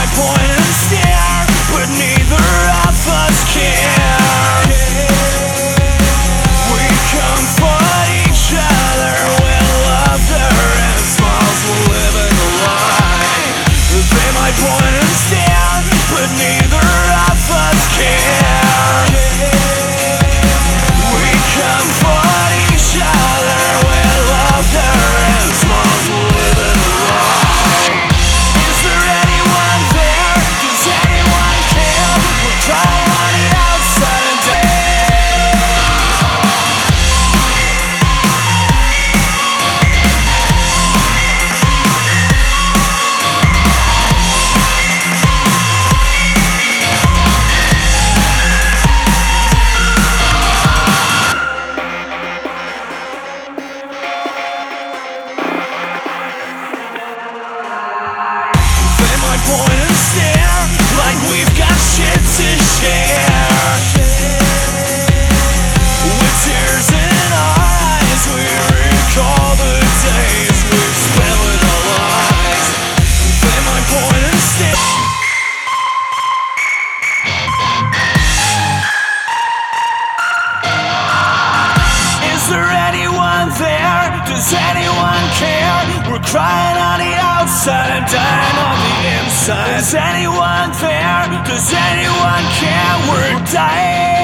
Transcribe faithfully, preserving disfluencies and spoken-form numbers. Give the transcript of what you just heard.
might point and stare, but neither of us care. We comfort each other with laughter and smiles. We'll live in the light. They might point and stare, but neither of us care. We comfort each other with laughter and smiles. We'll live in the light. Is there anyone there? Does anyone care? We're crying on the outside and day. They might point and stare like we've got shit to share. With tears in our eyes, we recall the days we've spent with our lives. They might point and stare. Is there anyone there? Does anyone care? We're crying on the outside and dying on the inside. Is anyone there? Does anyone care? We're dying.